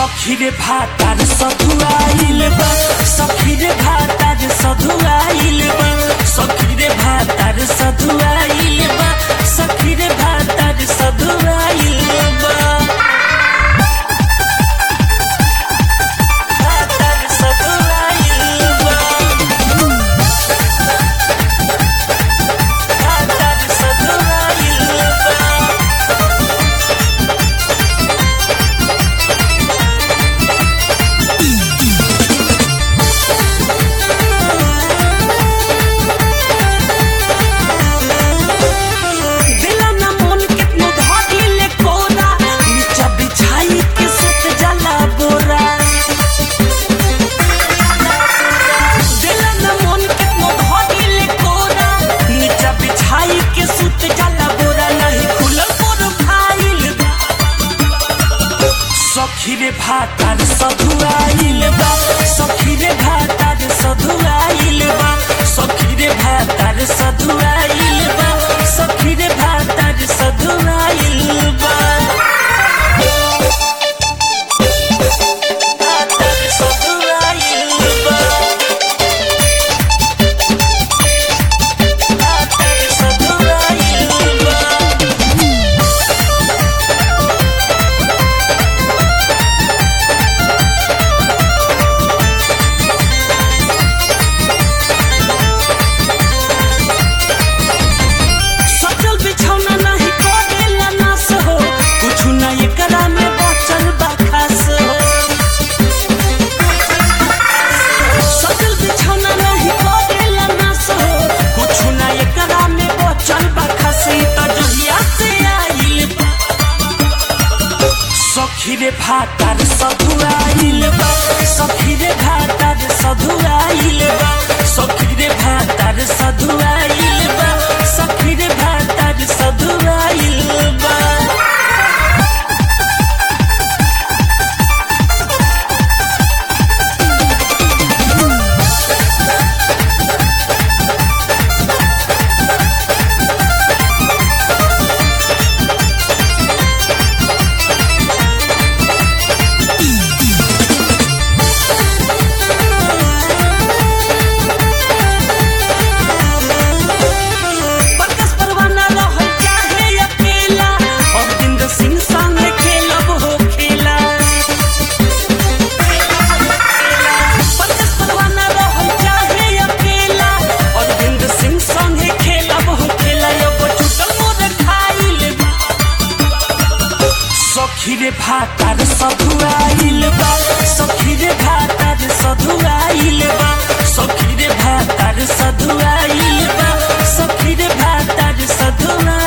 सखी रे भातार सधुआइल बा सखी रे भातार सधुआइल बा सखी रे भातार सधुआइल बा सखी रे भातार सधुआइल बा भातार सधुआइल बा भातार सधुआइल बा सखी रे भातार सधुआइल बा सखी रे भातार सधुआइल बा सखी रे भातार सधुआइल बा सखी रे भातार सधुआइल बा भातार सधुआइल बा भातार सधुआइल बा सखी रे भातार सधुआइल बा सखी रे भातार सधुआइल बा सखी रे भातार सधुआइल बा सखी रे भातार सधुआइल बा सखी रे भातार सधुआइल बा सखी रे भातार सधुआइल बा सखी रे भातार सधुआइल बा सखी रे भातार सधुआइल